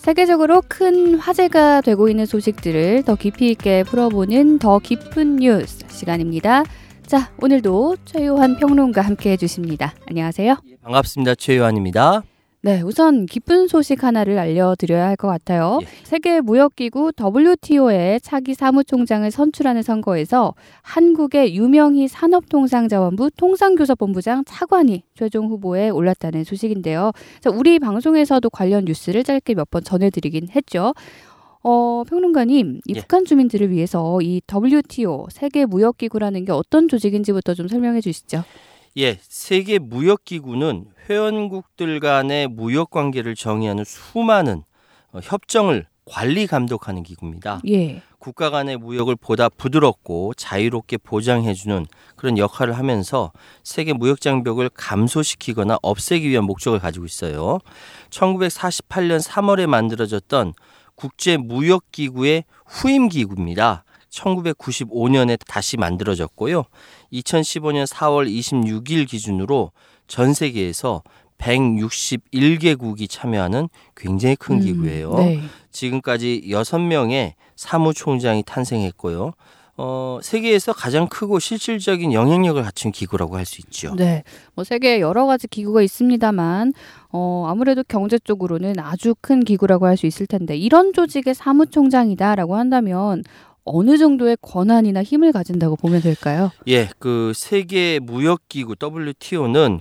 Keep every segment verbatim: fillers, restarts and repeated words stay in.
세계적으로 큰 화제가 되고 있는 소식들을 더 깊이 있게 풀어보는 더 깊은 뉴스 시간입니다. 자, 오늘도 최요한 평론가 함께해 주십니다. 안녕하세요. 반갑습니다. 최요한입니다. 네, 우선 기쁜 소식 하나를 알려드려야 할 것 같아요. 예. 세계무역기구 더블유티오의 차기 사무총장을 선출하는 선거에서 한국의 유명희 산업통상자원부 통상교섭본부장 차관이 최종 후보에 올랐다는 소식인데요. 자, 우리 방송에서도 관련 뉴스를 짧게 몇 번 전해드리긴 했죠. 어, 평론가님, 이 예. 북한 주민들을 위해서 이 더블유티오, 세계무역기구라는 게 어떤 조직인지부터 좀 설명해 주시죠. 예, 세계무역기구는 회원국들 간의 무역관계를 정의하는 수많은 어, 협정을 관리 감독하는 기구입니다. 예. 국가 간의 무역을 보다 부드럽고 자유롭게 보장해주는 그런 역할을 하면서 세계 무역 장벽을 감소시키거나 없애기 위한 목적을 가지고 있어요. 천구백사십팔 년 삼월에 만들어졌던 국제무역기구의 후임기구입니다. 천구백구십오 년에 다시 만들어졌고요. 이천십오 년 사월 이십육일 기준으로 전 세계에서 백육십일 개국이 참여하는 굉장히 큰 음, 기구예요. 네. 지금까지 여섯 명의 사무총장이 탄생했고요. 어, 세계에서 가장 크고 실질적인 영향력을 갖춘 기구라고 할 수 있죠. 네, 뭐 세계에 여러 가지 기구가 있습니다만 어, 아무래도 경제 쪽으로는 아주 큰 기구라고 할 수 있을 텐데 이런 조직의 사무총장이다라고 한다면 어느 정도의 권한이나 힘을 가진다고 보면 될까요? 예, 그 세계 무역기구 더블유티오는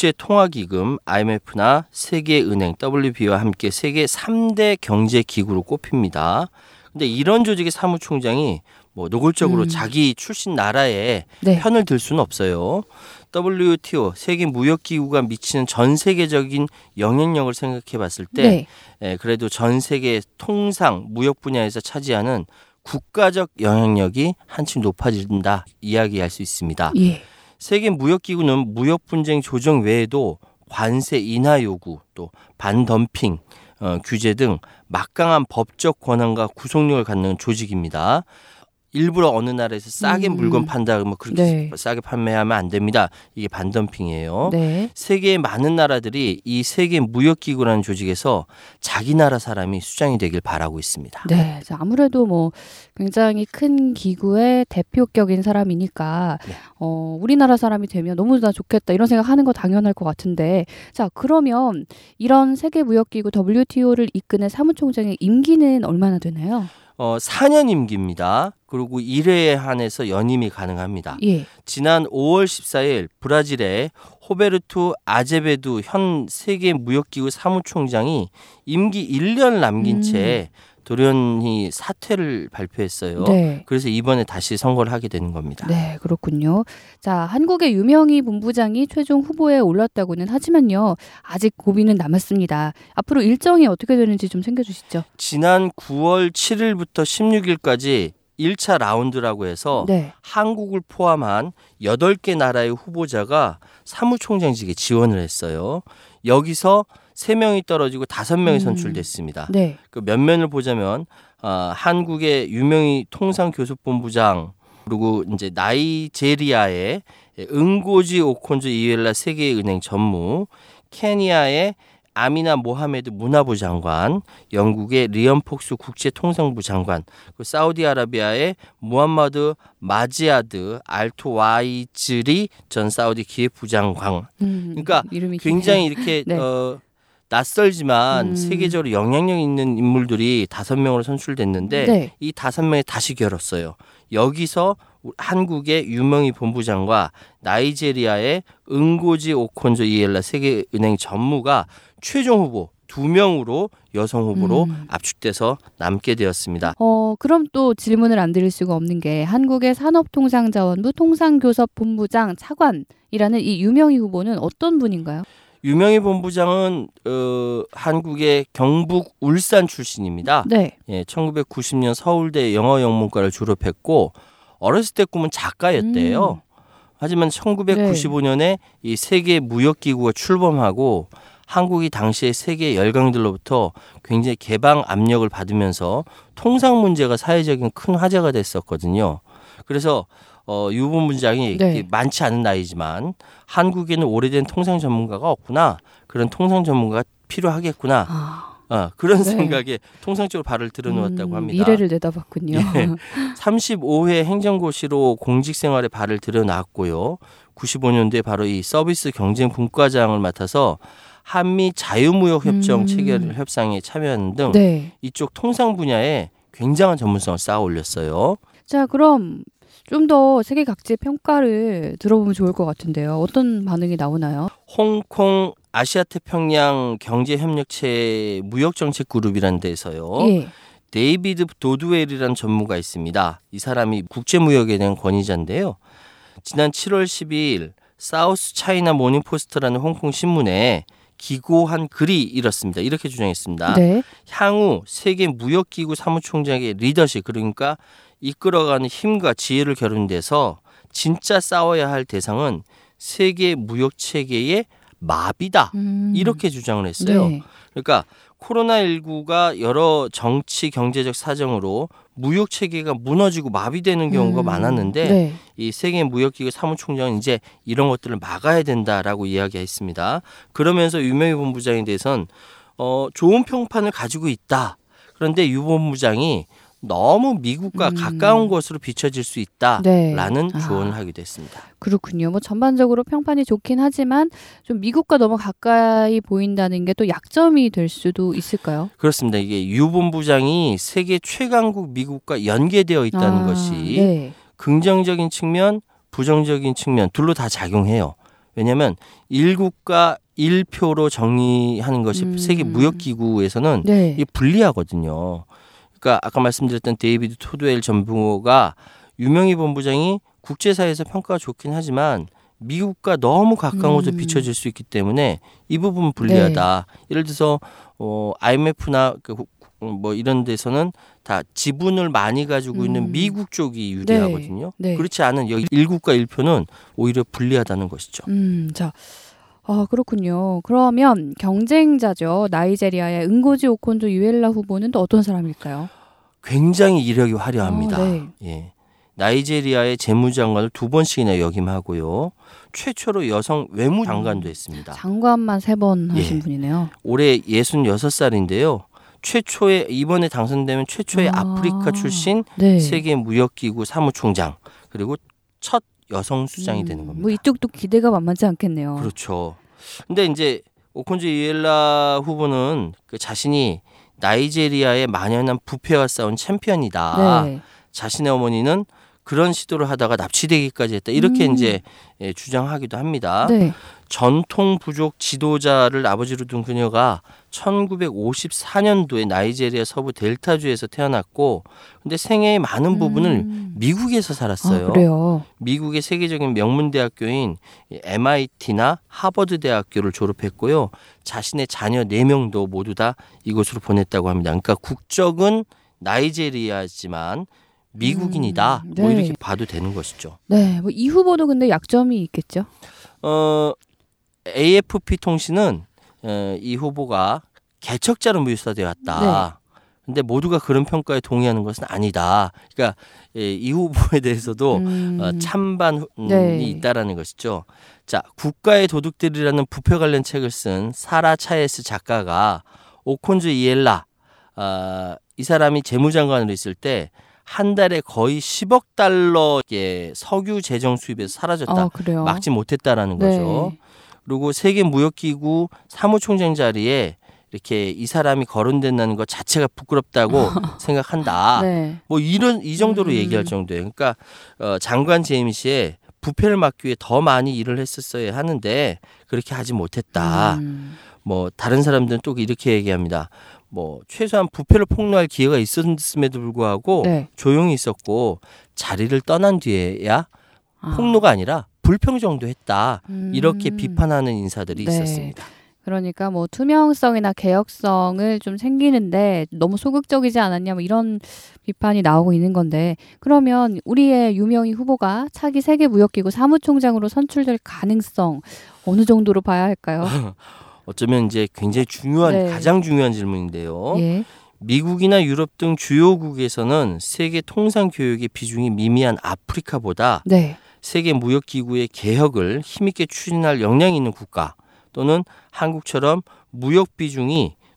국제통화기금 아이엠에프나 세계은행 더블유비와 함께 세계 삼 대 경제기구로 꼽힙니다. 근데 이런 조직의 사무총장이 뭐 노골적으로 음. 자기 출신 나라에 네. 편을 들 수는 없어요. 더블유티오 세계무역기구가 미치는 전 세계적인 영향력을 생각해 봤을 때 네. 예, 그래도 전 세계 통상 무역 분야에서 차지하는 국가적 영향력이 한층 높아진다 이야기할 수 있습니다. 예. 세계무역기구는 무역분쟁 조정 외에도 관세 인하 요구, 또 반덤핑 어, 규제 등 막강한 법적 권한과 구속력을 갖는 조직입니다. 일부러 어느 나라에서 싸게 음. 물건 판다 그러면 그렇게 네. 싸게 판매하면 안 됩니다. 이게 반덤핑이에요. 네. 세계의 많은 나라들이 이 세계무역기구라는 조직에서 자기 나라 사람이 수장이 되길 바라고 있습니다. 네. 자, 아무래도 뭐 굉장히 큰 기구의 대표격인 사람이니까 네. 어, 우리나라 사람이 되면 너무나 좋겠다 이런 생각하는 거 당연할 것 같은데 자, 그러면 이런 세계무역기구 더블유티오를 이끄는 사무총장의 임기는 얼마나 되나요? 어, 사 년 임기입니다. 그리고 일 회에 한해서 연임이 가능합니다. 예. 지난 오월 십사일 브라질의 호베르투 아제베두 현 세계무역기구 사무총장이 임기 일 년 남긴 음. 채 돌연히 사퇴를 발표했어요. 네. 그래서 이번에 다시 선거를 하게 되는 겁니다. 네, 그렇군요. 자, 한국의 유명희 본부장이 최종 후보에 올랐다고는 하지만요. 아직 고비는 남았습니다. 앞으로 일정이 어떻게 되는지 좀 챙겨주시죠. 지난 구월 칠일부터 십육일까지 일 차 라운드라고 해서 네. 한국을 포함한 여덟 개 나라의 후보자가 사무총장직에 지원을 했어요. 여기서 세 명이 떨어지고 다섯 명이 음. 선출됐습니다. 네. 그 면면을 보자면 어, 한국의 유명희 통상교섭본부장 그리고 이제 나이제리아의 응고지 오콘조 이웰라 세계은행 전무, 케니아의 아미나 모하메드 문화부 장관, 영국의 리언 폭스 국제통상부 장관, 그리고 사우디아라비아의 무함마드 마지아드 알토와이즈리 전 사우디 기획부 장관. 음, 그러니까 이름이 굉장히 기네요. 이렇게 네. 어, 낯설지만 음. 세계적으로 영향력 있는 인물들이 다섯 명으로 선출됐는데 네. 이 다섯 명이 다시 결었어요. 여기서 한국의 유명희 본부장과 나이제리아의 응고지 오콘조 이엘라 세계은행 전무가 최종 후보 두 명으로 여성 후보로 음. 압축돼서 남게 되었습니다. 어, 그럼 또 질문을 안 드릴 수가 없는 게 한국의 산업통상자원부 통상교섭본부장 차관이라는 이 유명희 후보는 어떤 분인가요? 유명희 본부장은 어, 한국의 경북 울산 출신입니다. 네. 예, 천구백구십 년 서울대 영어영문과를 졸업했고 어렸을 때 꿈은 작가였대요. 음. 하지만 천구백구십오 년에 이 세계 무역기구가 출범하고 한국이 당시에 세계 열강들로부터 굉장히 개방 압력을 받으면서 통상 문제가 사회적인 큰 화제가 됐었거든요. 그래서 어, 유 본부장이 네. 많지 않은 나이지만 한국에는 오래된 통상 전문가가 없구나. 그런 통상 전문가가 필요하겠구나. 아. 아, 그런 네. 생각에 통상적으로 발을 들여놓았다고 음, 합니다. 미래를 내다봤군요. 예. 삼십오 회 행정고시로 공직생활에 발을 들여놨고요. 구십오 년도에 바로 이 서비스 경쟁 분과장을 맡아서 한미 자유무역협정 음. 체결 협상에 참여하는 등 네. 이쪽 통상 분야에 굉장한 전문성을 쌓아 올렸어요. 자, 그럼 좀 더 세계 각지의 평가를 들어보면 좋을 것 같은데요. 어떤 반응이 나오나요? 홍콩 아시아태평양 경제협력체 무역정책그룹이라는 데서요. 예. 데이비드 도드웰이라는 전무가 있습니다. 이 사람이 국제무역에 대한 권위자인데요. 지난 칠월 십이일 사우스 차이나 모닝포스트라는 홍콩 신문에 기고한 글이 이렇습니다. 이렇게 주장했습니다. 네. 향후 세계 무역기구 사무총장의 리더십, 그러니까 이끌어가는 힘과 지혜를 겨룬데서 진짜 싸워야 할 대상은 세계 무역 체계의 마비다. 음. 이렇게 주장을 했어요. 네. 그러니까 코로나십구가 여러 정치 경제적 사정으로 무역 체계가 무너지고 마비되는 경우가 음. 많았는데 네. 이 세계 무역기구 사무총장은 이제 이런 것들을 막아야 된다라고 이야기했습니다. 그러면서 유명희 본부장에 대해서는 어, 좋은 평판을 가지고 있다. 그런데 유 본부장이 너무 미국과 음. 가까운 것으로 비춰질 수 있다라는 네. 아. 조언을 하기도 했습니다. 그렇군요. 뭐 전반적으로 평판이 좋긴 하지만 좀 미국과 너무 가까이 보인다는 게 또 약점이 될 수도 있을까요? 그렇습니다. 이게 유 본부장이 세계 최강국 미국과 연계되어 있다는 아, 것이 네. 긍정적인 측면, 부정적인 측면 둘로 다 작용해요. 왜냐하면 일국가 일 표로 정리하는 것이 음. 세계 무역기구에서는 네. 이게 불리하거든요. 그러니까 아까 말씀드렸던 데이비드 토드웰 전무가 유명희 본부장이 국제사회에서 평가가 좋긴 하지만 미국과 너무 가까운 곳에 음. 비춰질 수 있기 때문에 이 부분은 불리하다. 네. 예를 들어서 어, 아이엠에프나 그, 뭐 이런 데서는 다 지분을 많이 가지고 있는 음. 미국 쪽이 유리하거든요. 네. 네. 그렇지 않은 여기 일국가 일 표는 오히려 불리하다는 것이죠. 음, 자. 아, 그렇군요. 그러면 경쟁자죠. 나이제리아의 응고지 오콘조 유엘라 후보는 또 어떤 사람일까요? 굉장히 이력이 화려합니다. 어, 네. 예. 나이제리아의 재무장관을 두 번씩이나 역임하고요. 최초로 여성 외무장관도 했습니다. 장관만 세 번 하신 예. 분이네요. 올해 예순여섯 살인데요. 최초의 이번에 당선되면 최초의 아. 아프리카 출신 네. 세계무역기구 사무총장 그리고 첫 여성 수장이 음, 되는 겁니다. 뭐 이쪽도 기대가 만만치 않겠네요. 그렇죠. 근데 이제 오콘조 이엘라 후보는 그 자신이 나이제리아의 만연한 부패와 싸운 챔피언이다. 네. 자신의 어머니는 그런 시도를 하다가 납치되기까지 했다. 이렇게 음. 이제 예, 주장하기도 합니다. 네. 전통 부족 지도자를 아버지로 둔 그녀가 천구백오십사 년도에 나이제리아 서부 델타주에서 태어났고 근데 생애의 많은 부분을 음. 미국에서 살았어요. 아, 그래요. 미국의 세계적인 명문 대학교인 엠아이티나 하버드 대학교를 졸업했고요. 자신의 자녀 네 명도 모두 다 이곳으로 보냈다고 합니다. 그러니까 국적은 나이제리아지만 미국인이다. 음, 뭐 네. 이렇게 봐도 되는 것이죠. 네. 뭐 이 후보도 근데 약점이 있겠죠. 어, 에이에프피 통신은 어, 이 후보가 개척자로 묘사되어 왔다. 근데 모두가 그런 평가에 동의하는 것은 아니다. 그러니까 예, 이 후보에 대해서도 음. 어, 찬반이 네. 있다라는 것이죠. 자, 국가의 도둑들이라는 부패 관련 책을 쓴 사라 차에스 작가가 오콘조 이엘라 어, 이 사람이 재무장관으로 있을 때 한 달에 거의 십억 달러의 석유 재정 수입에서 사라졌다. 아, 그래요. 막지 못했다라는 네. 거죠. 그리고 세계무역기구 사무총장 자리에 이렇게 이 사람이 거론된다는 것 자체가 부끄럽다고 생각한다. 네. 뭐 이런 이 정도로 음. 얘기할 정도예요. 그러니까 어, 장관 재임 시에 부패를 막기 위해 더 많이 일을 했었어야 하는데 그렇게 하지 못했다. 음. 뭐 다른 사람들은 또 이렇게 얘기합니다. 뭐 최소한 부패를 폭로할 기회가 있었음에도 불구하고 네. 조용히 있었고 자리를 떠난 뒤에야 아. 폭로가 아니라 불평정도 했다. 음. 이렇게 비판하는 인사들이 네. 있었습니다. 그러니까 뭐 투명성이나 개혁성을 좀 생기는데 너무 소극적이지 않았냐 뭐 이런 비판이 나오고 있는 건데 그러면 우리의 유명희 후보가 차기 세계무역기구 사무총장으로 선출될 가능성 어느 정도로 봐야 할까요? 어쩌면 이제 굉장히 중요한 네. 가장 중요한 질문인데요. 예. 미국이나 유럽 등 주요국에서는 세계 통상 교역의 비중이 미미한 아프리카보다 네. 세계 무역기구의 개혁을 힘있게 추진할 역량이 있는 국가 또는 한국처럼 무역 비중이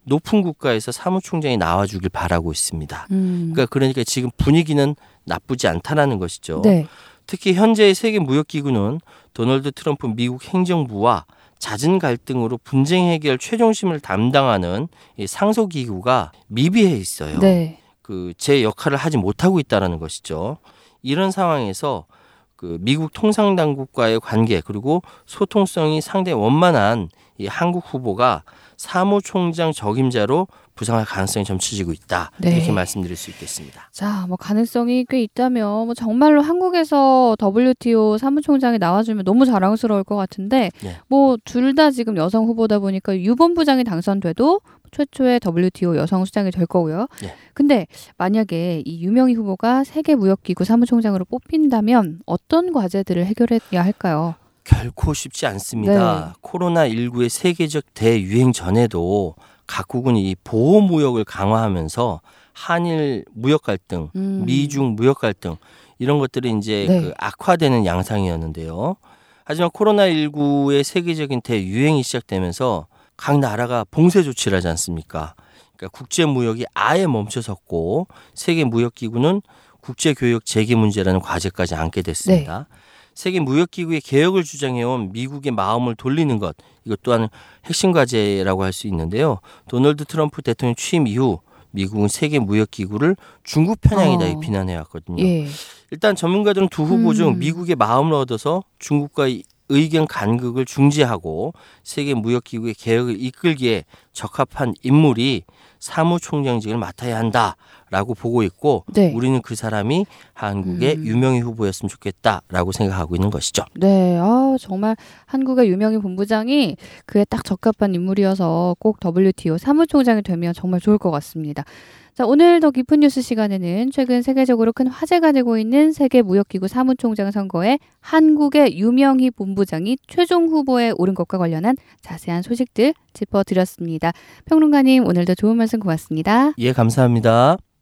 높은 국가에서 사무총장이 나와주길 바라고 있습니다. 음. 그러니까, 그러니까 지금 분위기는 나쁘지 않다라는 것이죠. 네. 특히 현재의 세계무역기구는 도널드 트럼프 미국 행정부와 잦은 갈등으로 분쟁 해결 최종심을 담당하는 이 상소기구가 미비해 있어요. 네. 그 제 역할을 하지 못하고 있다는 것이죠. 이런 상황에서 그 미국 통상당국과의 관계 그리고 소통성이 상당히 원만한 이 한국 후보가 사무총장 적임자로 부상할 가능성이 점쳐지고 있다. 네. 이렇게 말씀드릴 수 있겠습니다. 자, 뭐 가능성이 꽤 있다면 뭐 정말로 한국에서 더블유티오 사무총장이 나와주면 너무 자랑스러울 것 같은데 네. 뭐 둘 다 지금 여성 후보다 보니까 유 본부장이 당선돼도 최초의 더블유티오 여성 수장이 될 거고요. 네. 근데 만약에 이 유명희 후보가 세계무역기구 사무총장으로 뽑힌다면 어떤 과제들을 해결해야 할까요? 결코 쉽지 않습니다. 네. 코로나십구의 세계적 대유행 전에도 각국은 이 보호무역을 강화하면서 한일 무역 갈등, 음. 미중 무역 갈등 이런 것들이 이제 네. 그 악화되는 양상이었는데요. 하지만 코로나십구의 세계적인 대유행이 시작되면서 각 나라가 봉쇄 조치를 하지 않습니까? 그러니까 국제무역이 아예 멈춰섰고 세계무역기구는 국제교역 재개 문제라는 과제까지 안게 됐습니다. 네. 세계무역기구의 개혁을 주장해온 미국의 마음을 돌리는 것, 이것 또한 핵심 과제라고 할 수 있는데요. 도널드 트럼프 대통령 취임 이후 미국은 세계무역기구를 중국 편향이다 어. 비난해왔거든요. 예. 일단 전문가들은 두 후보 중 음. 미국의 마음을 얻어서 중국과 의견 간극을 중지하고 세계무역기구의 개혁을 이끌기에 적합한 인물이 사무총장직을 맡아야 한다라고 보고 있고 네. 우리는 그 사람이 한국의 음. 유명희 후보였으면 좋겠다라고 생각하고 있는 것이죠. 네, 아, 정말 한국의 유명희 본부장이 그에 딱 적합한 인물이어서 꼭 더블유티오 사무총장이 되면 정말 좋을 것 같습니다. 자, 오늘 더 깊은 뉴스 시간에는 최근 세계적으로 큰 화제가 되고 있는 세계무역기구 사무총장 선거에 한국의 유명희 본부장이 최종 후보에 오른 것과 관련한 자세한 소식들 짚어드렸습니다. 평론가님, 오늘도 좋은 말씀 고맙습니다. 예, 감사합니다.